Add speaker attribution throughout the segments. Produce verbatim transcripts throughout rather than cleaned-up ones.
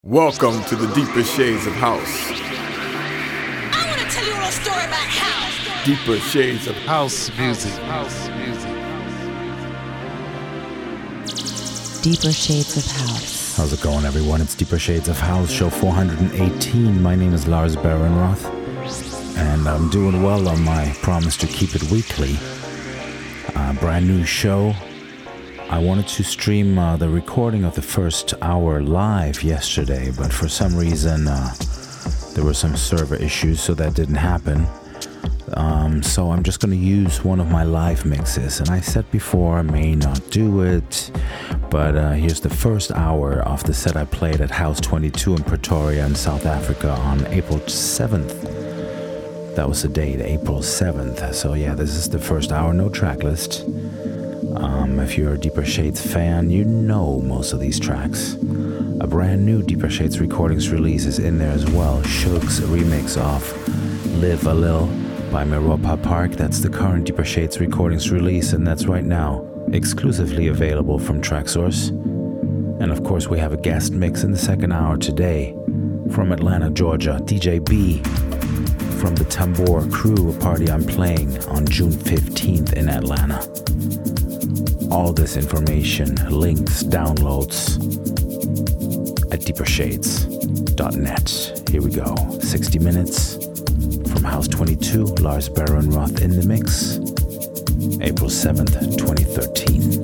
Speaker 1: Welcome to the Deeper Shades of House.
Speaker 2: I want to tell you a little story about house.
Speaker 1: Deeper Shades of
Speaker 3: House music. House music.
Speaker 4: Deeper Shades of House.
Speaker 5: How's it going, everyone? It's Deeper Shades of House, show four hundred eighteen. My name is Lars Barenroth, and I'm doing well on my promise to keep it weekly. Uh, brand new show. I wanted to stream uh, the recording of the first hour live yesterday, but for some reason uh, there were some server issues, so that didn't happen. Um, so I'm just going to use one of my live mixes, and I said before I may not do it, but uh, here's the first hour of the set I played at House twenty-two in Pretoria in South Africa on April seventh. That was the date, April seventh. So yeah, this is the first hour, no track list. Um, if you're a Deeper Shades fan, you know most of these tracks. A brand new Deeper Shades Recordings release is in there as well. Shook's remix of Live a Lil by Miropa Park. That's the current Deeper Shades Recordings release, and that's right now exclusively available from Traxsource. And of course, we have a guest mix in the second hour today from Atlanta, Georgia, D J B from the Tambor Crew, a party I'm playing on June fifteenth in Atlanta. All this information, links, downloads at deeper shades dot net. Here we go. sixty minutes from House twenty-two, Lars Barenroth in the mix, April seventh, twenty thirteen.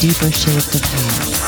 Speaker 4: Deeper Shades of House.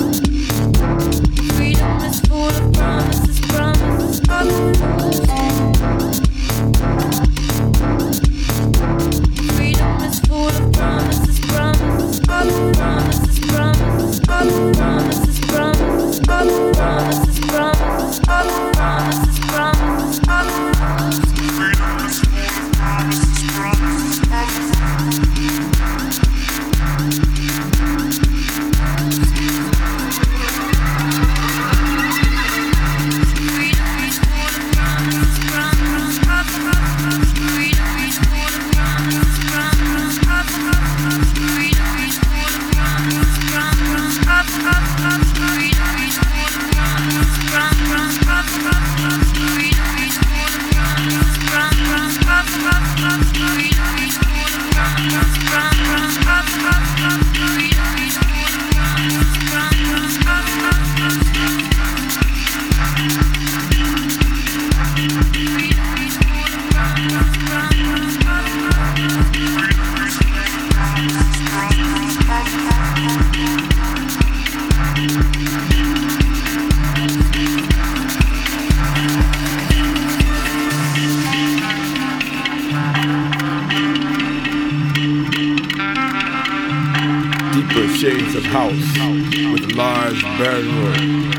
Speaker 6: Freedom is full of promises, promises, promises.
Speaker 1: Shades of House with Lars Barenroth.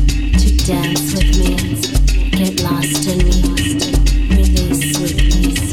Speaker 4: Dance with me, get lost in me, release with me.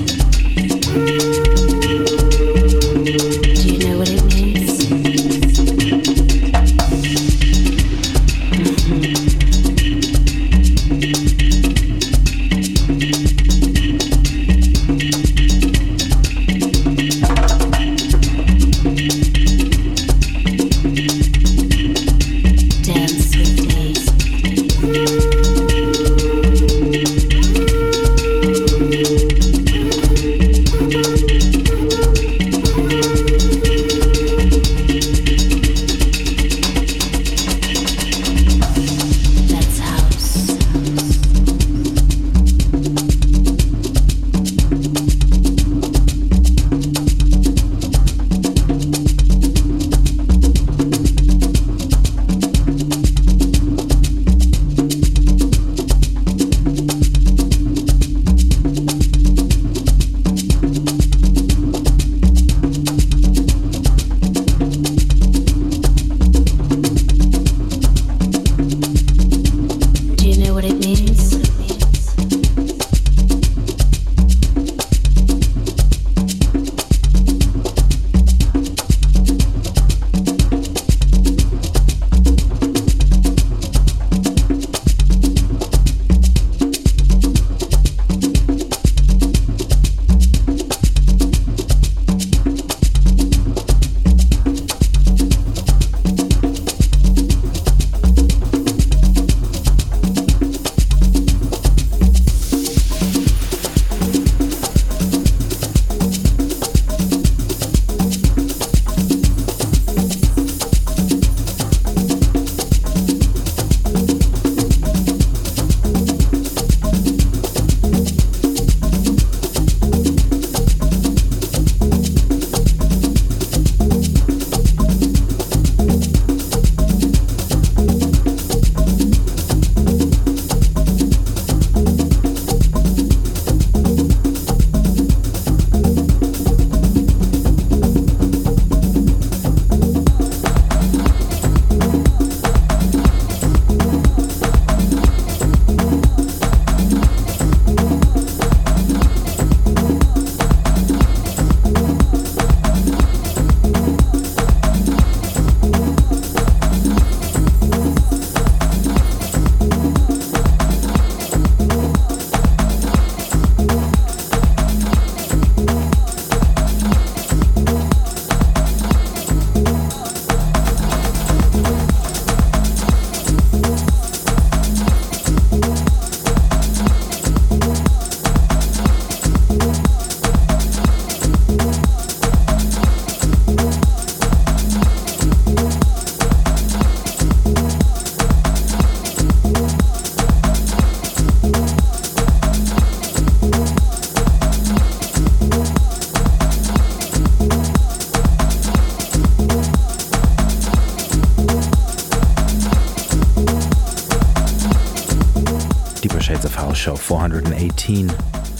Speaker 5: hundred eighteen.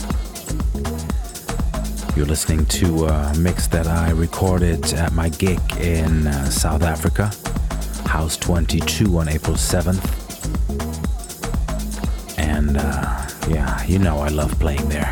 Speaker 5: You're listening to a mix that I recorded at my gig in uh, South Africa, House twenty-two on April seventh. And uh, yeah, you know I love playing there.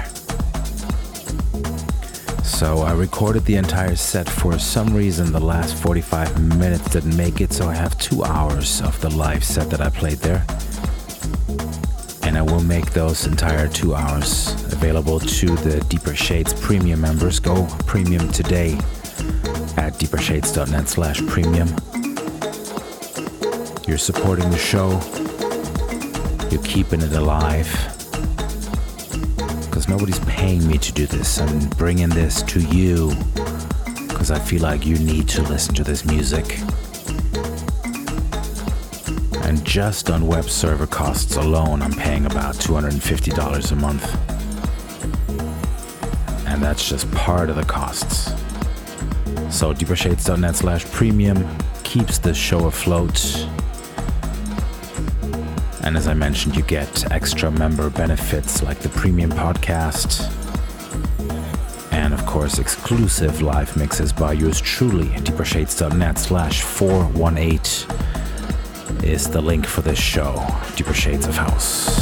Speaker 5: So I recorded the entire set. For some reason the last forty-five minutes didn't make it, so I have two hours of the live set that I played there. And I will make those entire two hours available to the Deeper Shades premium members. Go premium today at deepershades.net slash premium. You're supporting the show. You're keeping it alive. Because nobody's paying me to do this. I'm bringing this to you because I feel like you need to listen to this music. And just on web server costs alone, I'm paying about two hundred fifty dollars a month. And that's just part of the costs. So deepershades.net slash premium keeps the show afloat. And as I mentioned, you get extra member benefits like the premium podcast. And of course, exclusive live mixes by yours truly. deepershades.net slash 418 is the link for this show. Deeper Shades of House.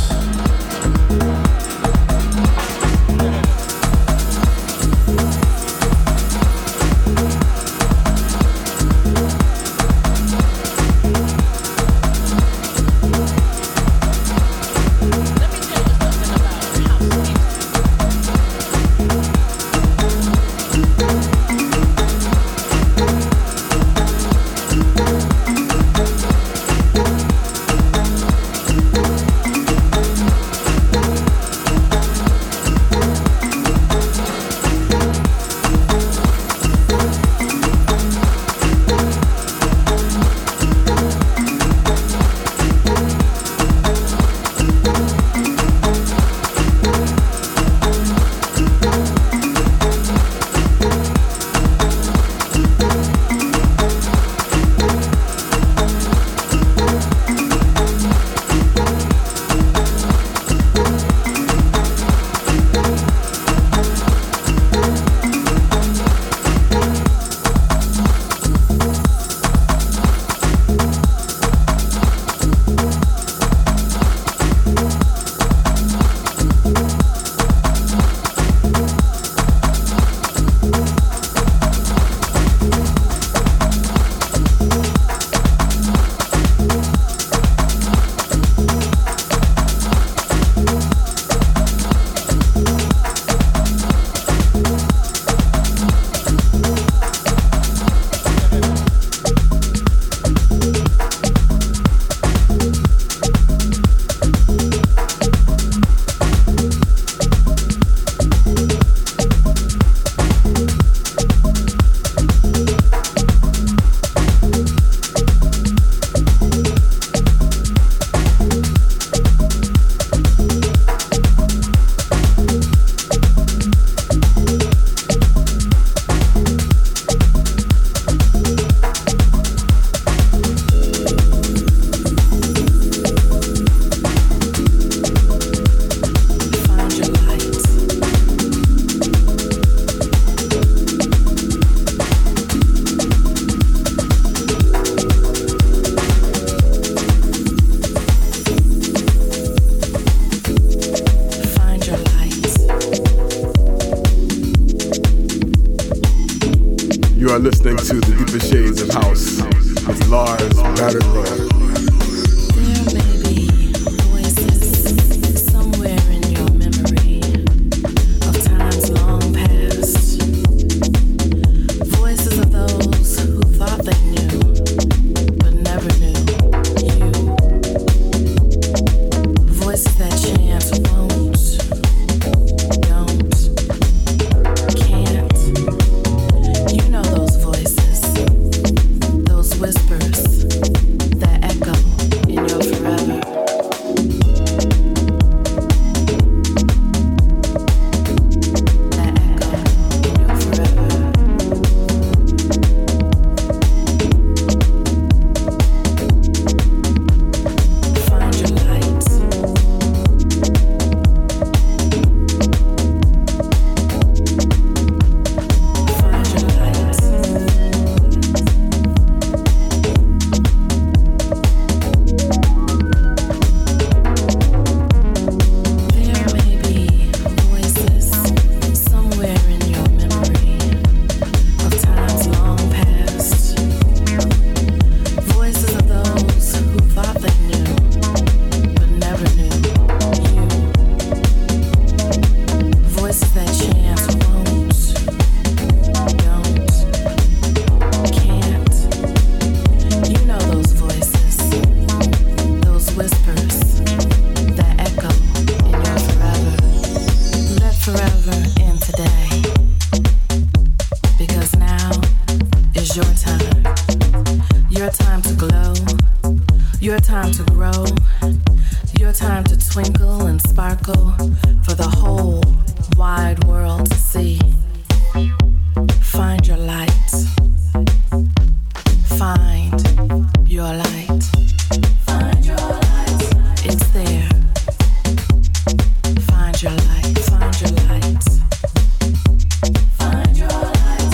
Speaker 1: are listening to the Deeper Shades of House with Lars Barenroth.
Speaker 6: Whispers that echo in today, because now is your time. Your time to glow, your time to grow, your time to twinkle and sparkle for the whole wide world to see. Find your light. Find your light. Find your light. It's there. Find your light. Find your light. Find your light.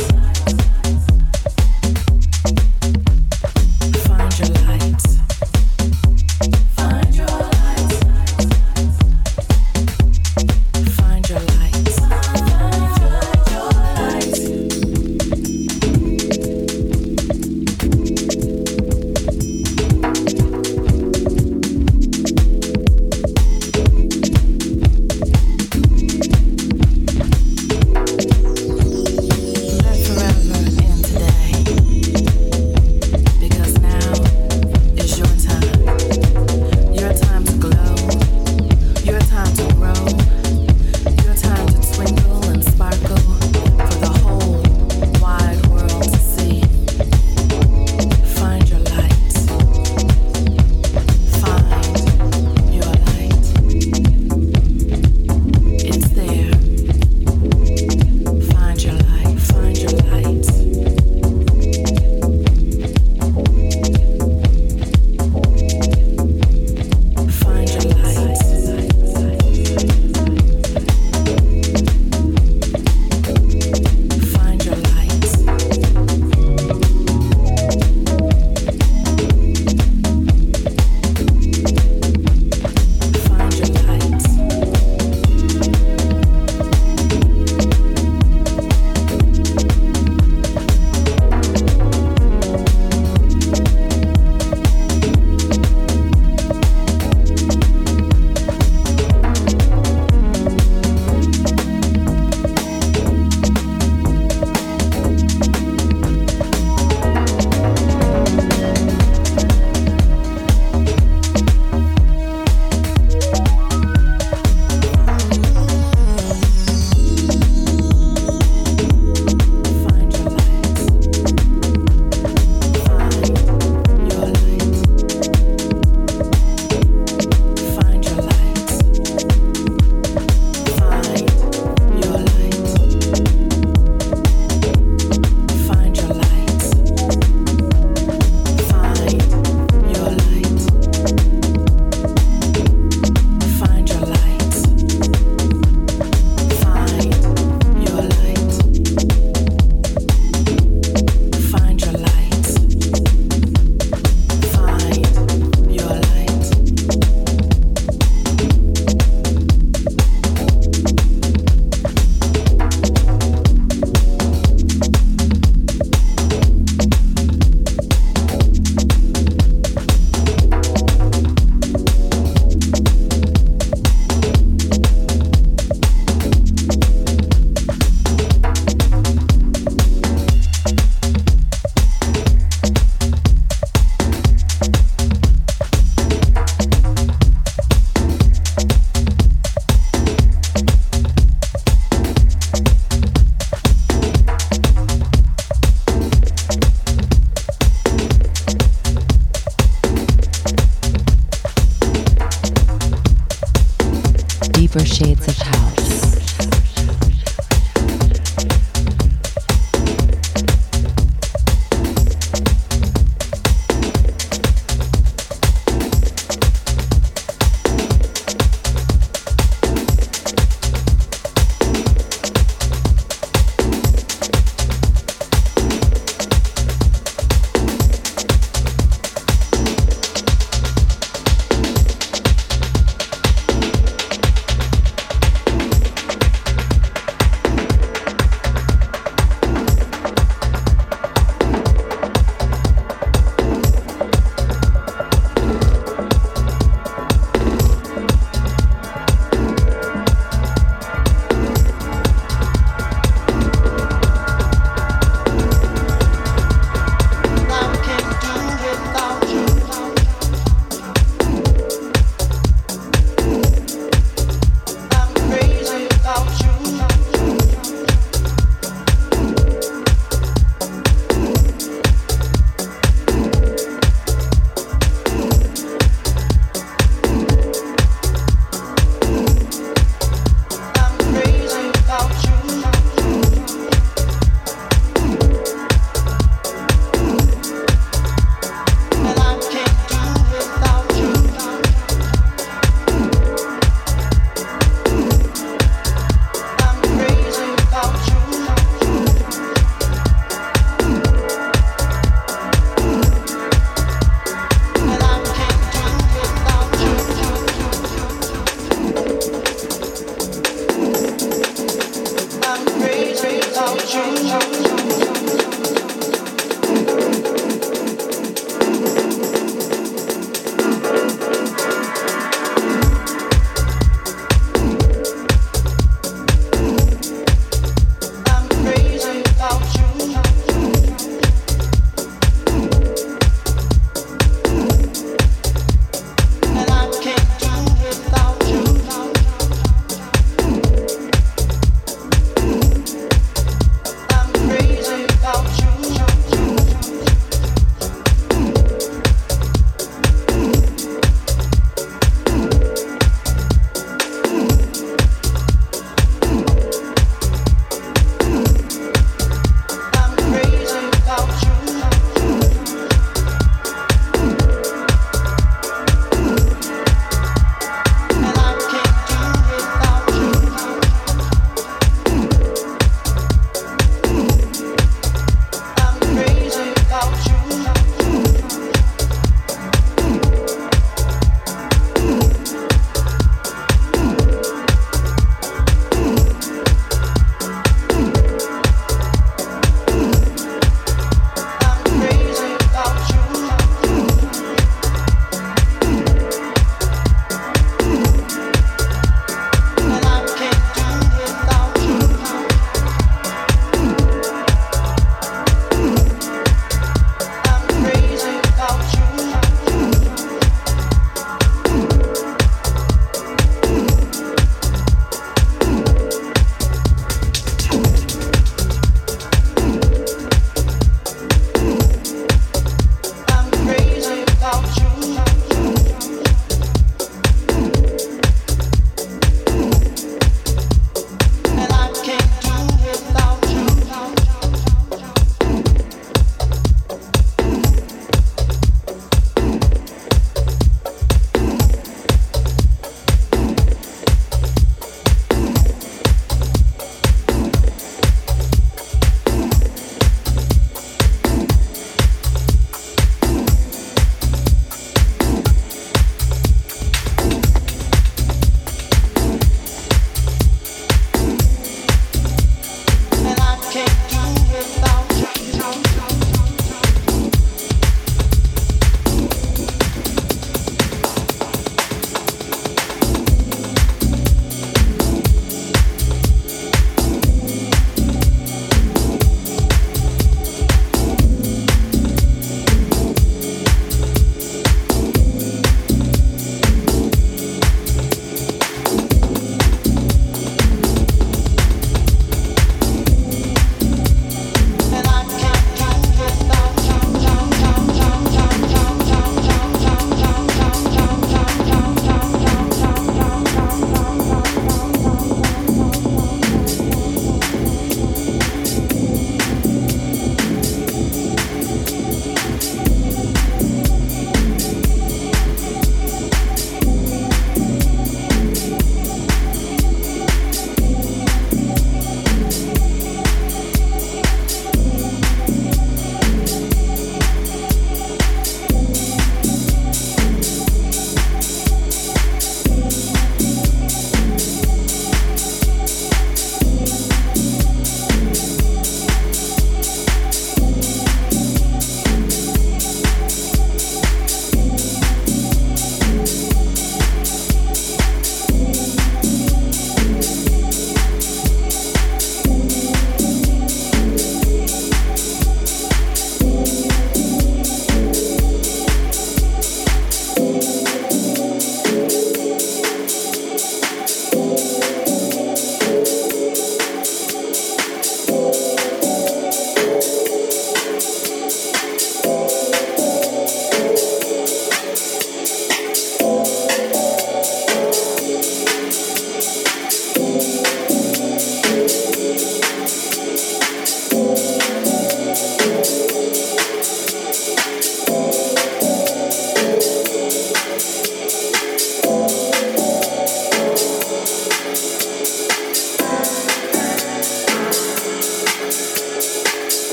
Speaker 6: Find your light. Find your light. Find your light.
Speaker 4: Deeper Shades of House.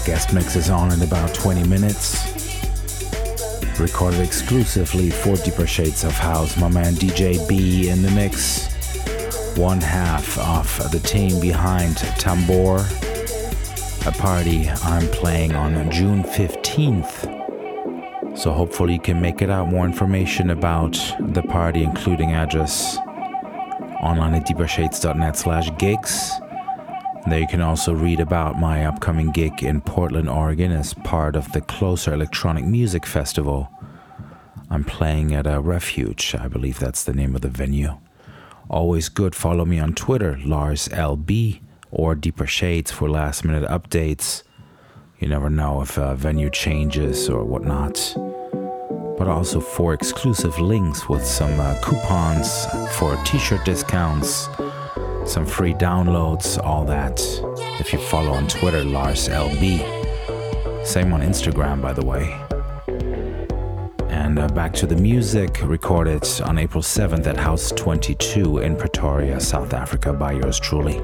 Speaker 5: guest mix is on in about twenty minutes. Recorded exclusively for Deeper Shades of House. My man D J B in the mix. One half of the team behind Tambor. A party I'm playing on June fifteenth. So hopefully you can make it out. More information about the party, including address, online at deepershades.net slash gigs. There you can also read about my upcoming gig in Portland, Oregon as part of the Closer Electronic Music Festival. I'm playing at a Refuge, I believe that's the name of the venue. Always good, follow me on Twitter, Lars L B, or Deeper Shades for last minute updates. You never know if a venue changes or whatnot. But also for exclusive links with some uh, coupons for t-shirt discounts, some free downloads, all that. If you follow on Twitter, Lars L B. Same on Instagram, by the way. And uh, back to the music, recorded on April seventh at House twenty-two in Pretoria, South Africa by yours truly.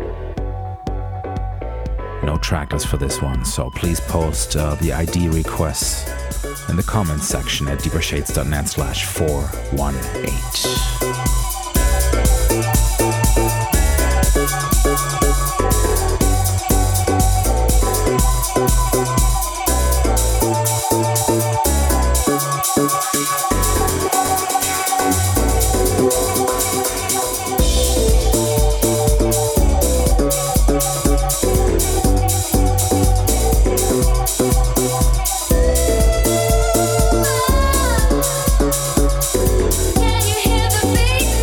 Speaker 5: No tracklist for this one, so please post uh, the I D requests in the comments section at deepershades.net slash 418.
Speaker 2: Can you hear the beat?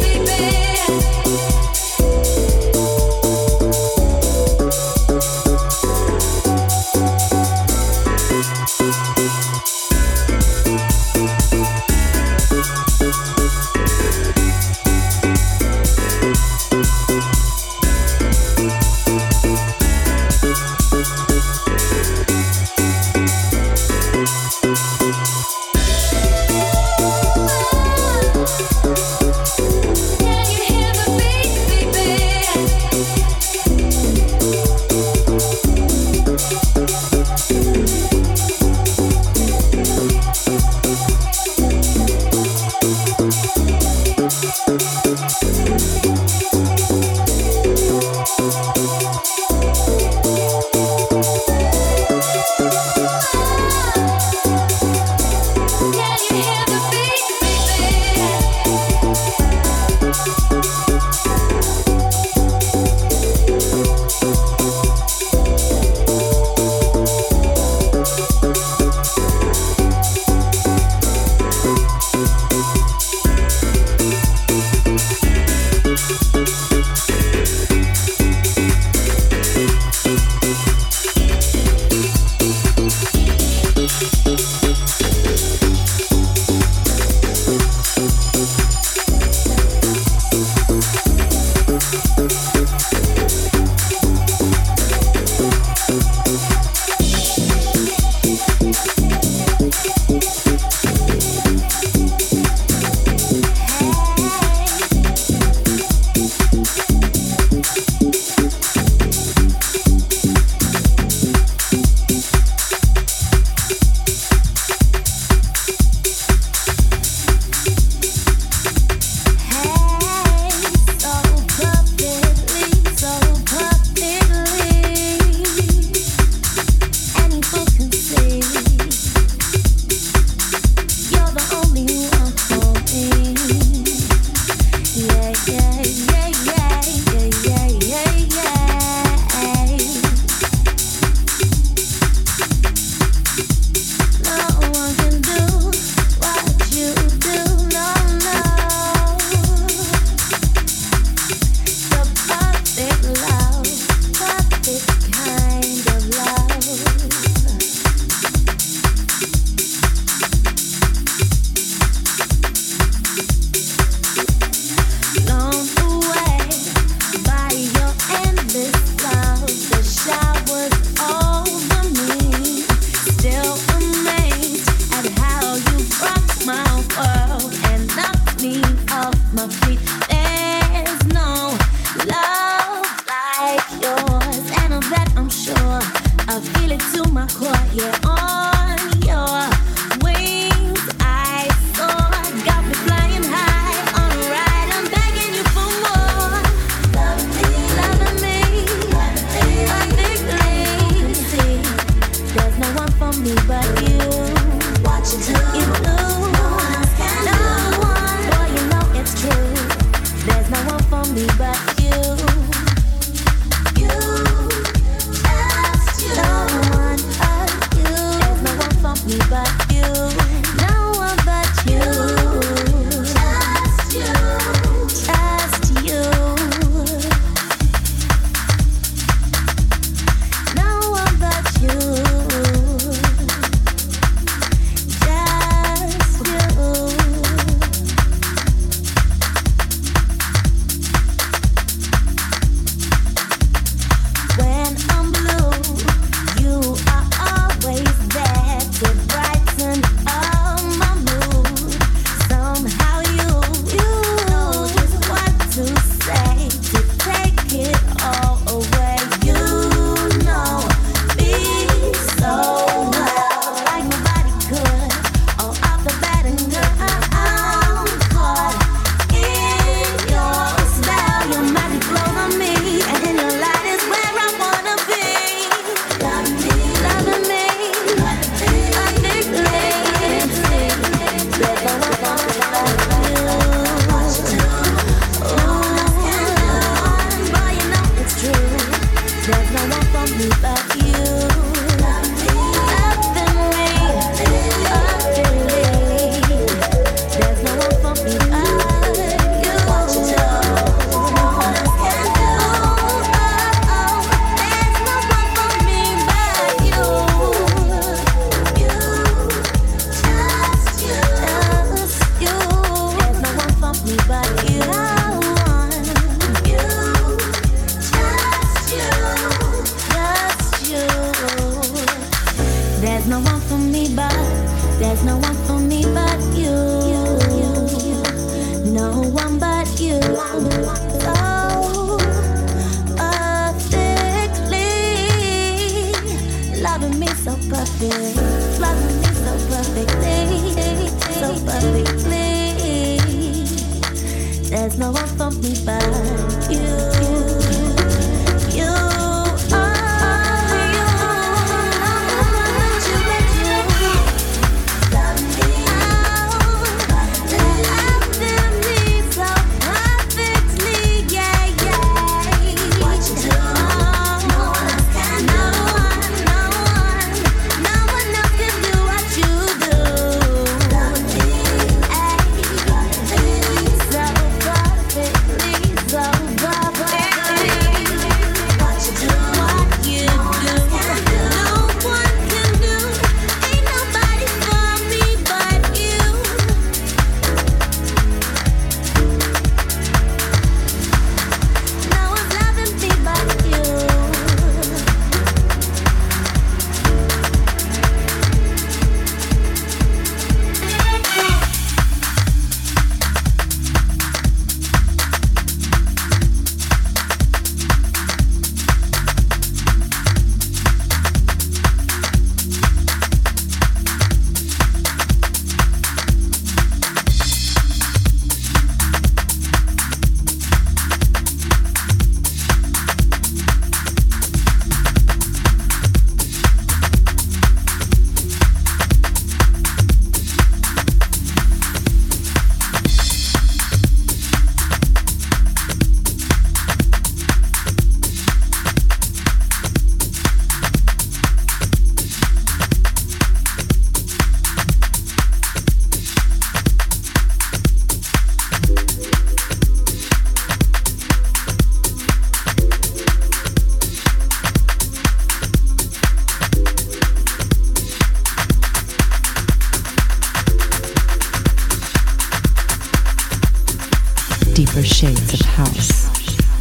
Speaker 4: Deeper shades of house.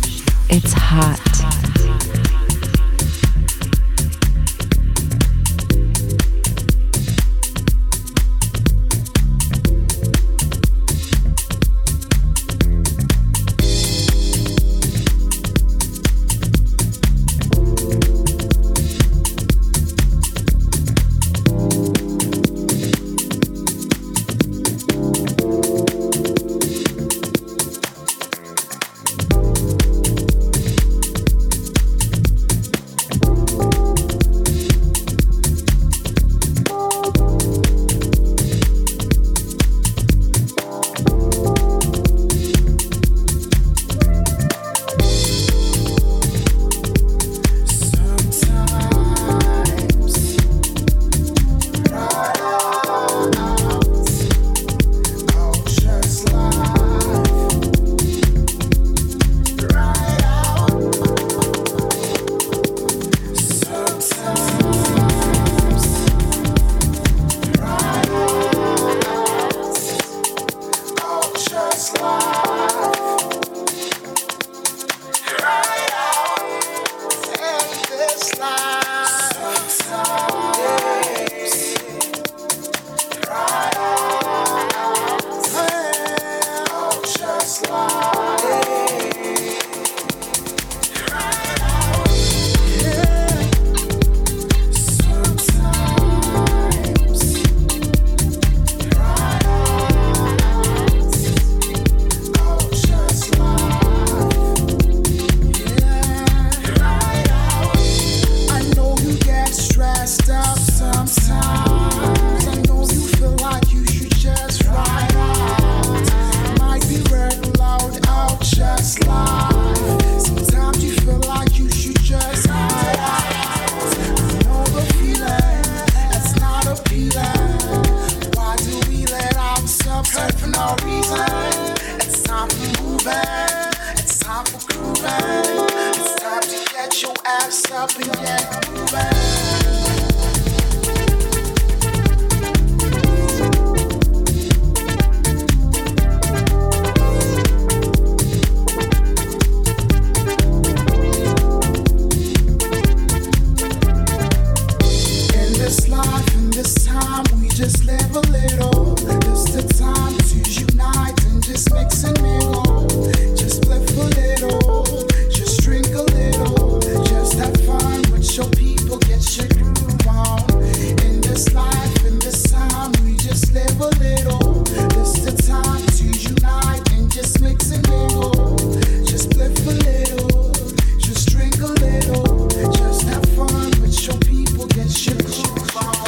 Speaker 4: It's hot.
Speaker 7: ass up and get moving. Just live a little. It's the time to unite and just mix and mingle. Just live a little. Just drink a little. Just have fun with your people. Get your groove on. In this life, in this time, we just live a little. It's the time to unite and just mix and mingle. Just live a little. Just drink a little. Just have fun with your people. Get your groove on.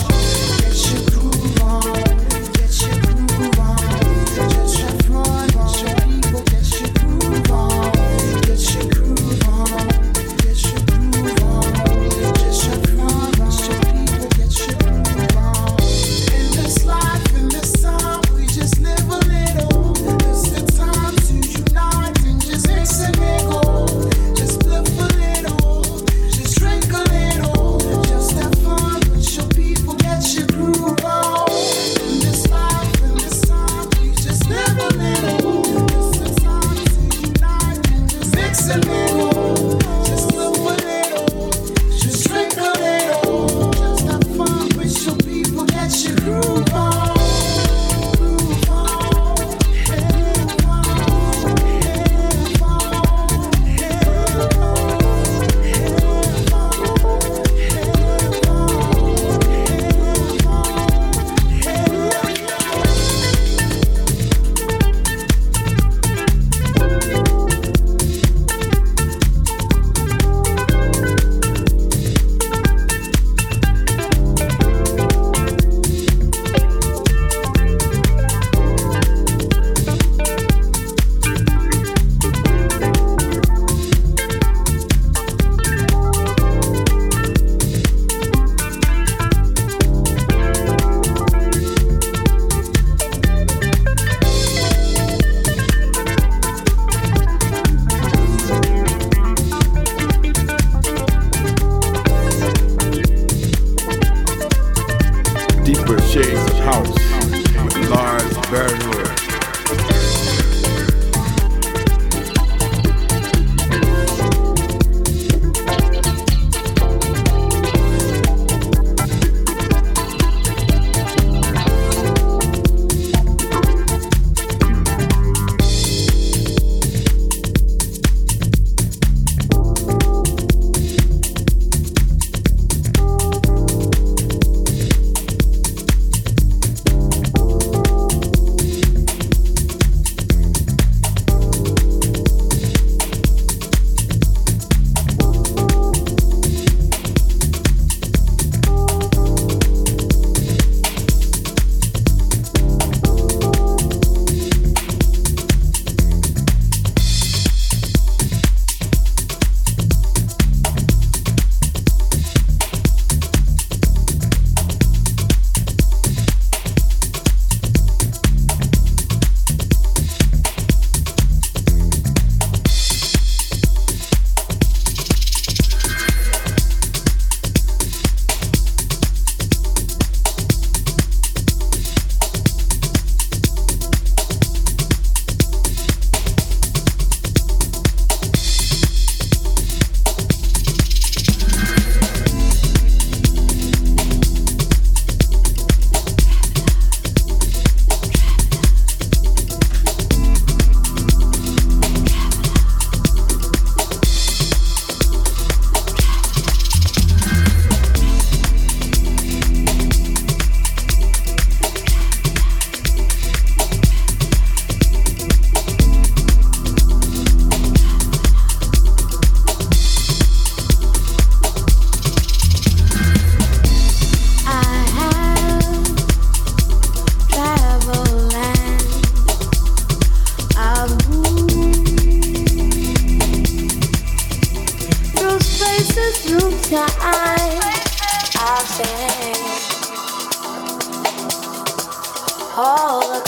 Speaker 8: all the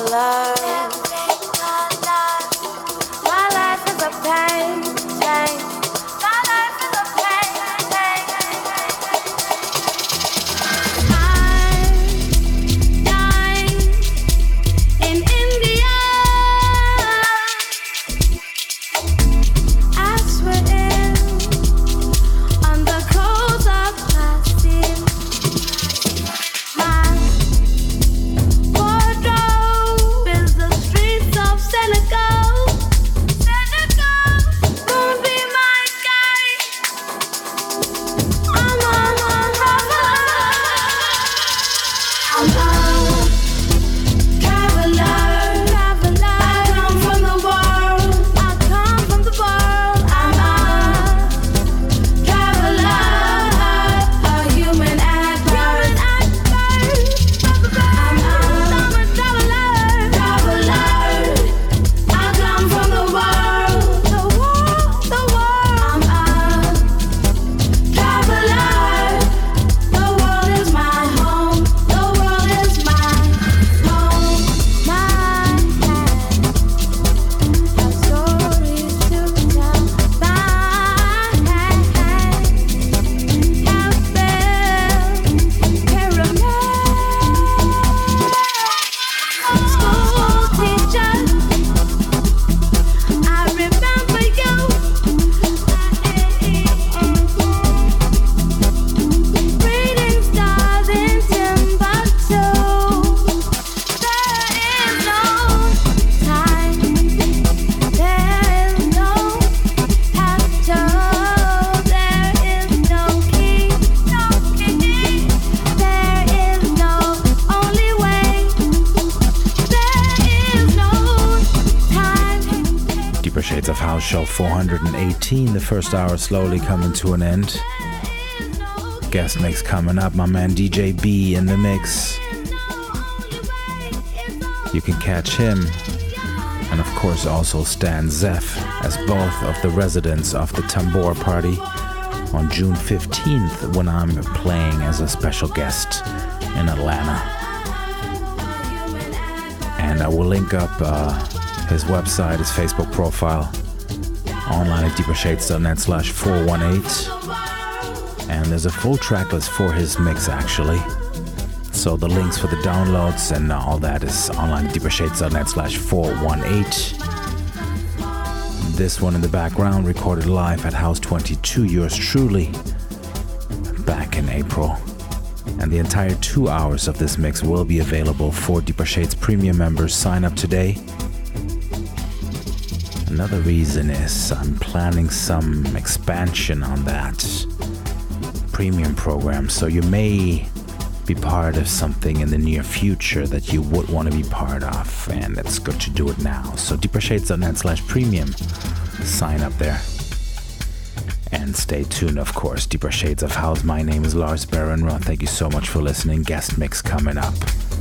Speaker 8: colors. My life is a painting. My life is a painting.
Speaker 5: House Show four hundred eighteen. The first hour slowly coming to an end. Guest mix coming up. My man D J B in the mix. You can catch him. And of course also Stan Zeff as both of the residents of the Tambor Party on June fifteenth when I'm playing as a special guest in Atlanta. And I will link up uh, his website, his Facebook profile, online at deepershades.net slash 418. And there's a full track list for his mix actually. So the links for the downloads and all that is online at deepershades.net slash 418. This one in the background recorded live at House twenty-two, yours truly, back in April. And the entire two hours of this mix will be available for Deeper Shades Premium members. Sign up today. Another reason is I'm planning some expansion on that premium program, so you may be part of something in the near future that you would want to be part of, and it's good to do it now. So deepershades.net slash premium. Sign up there. And stay tuned, of course. Deeper Shades of House. My name is Lars Baron Roth. Thank you so much for listening. Guest mix coming up.